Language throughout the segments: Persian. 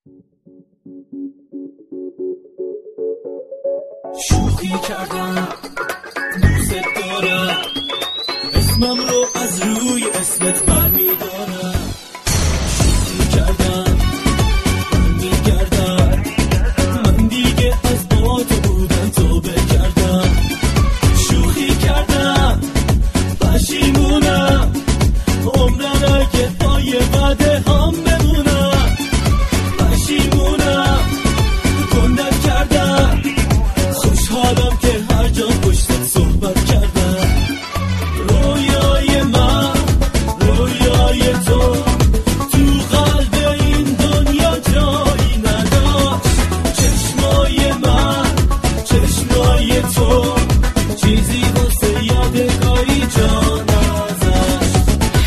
شوخی کردم دوست دارم، اسمم رو از روی اسمت برمیدارم. شوخی کردم برمیگردم، من دیگه از با تو بودن توبه کردم. شوخی کردم پشیمونم، عمرم اگه پای وعده هم بمونم. پشیمونم گندت کردم، خوشحالم که هر جا پشتت صحبت کردم. رویای من رویای تو قلب این دنیا جایی نداشت. چشمای من چشمای تو چیزی واسه یادگاری جا نذاشت.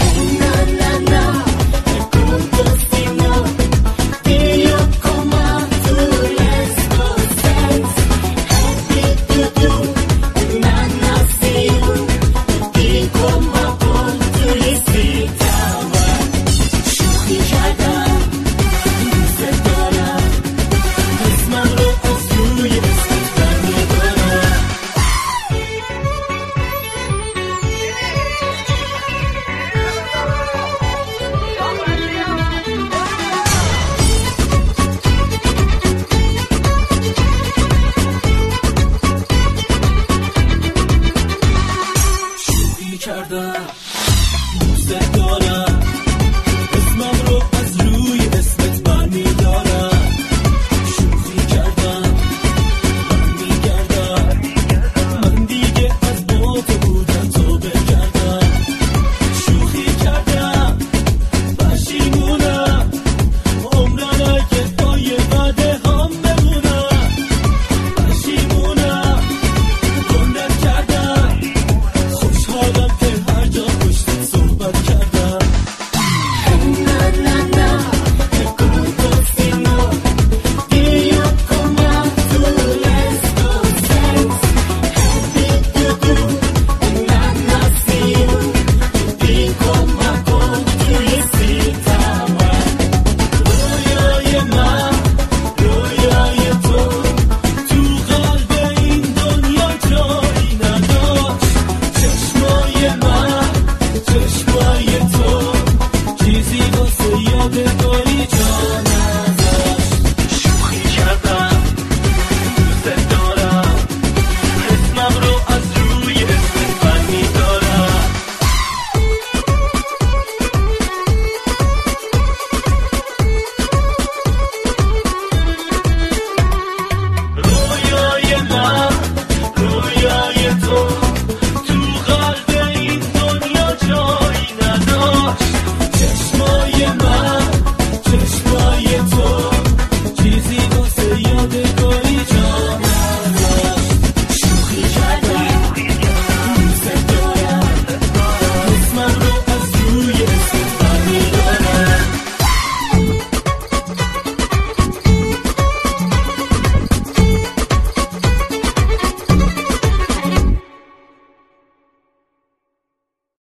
کردم دوست دارم، اسمم رو از روی اسمت برمیدارم. شوخی کردم برمیگردم، من دیگه از با تو بودن توبه کردم. شوخی کردم پشیمونم، عمرم اگه پای وعده هم بمونم. پشیمونم گندت کردم، خوشحالم چشمای تو چیزی واسه یادگاری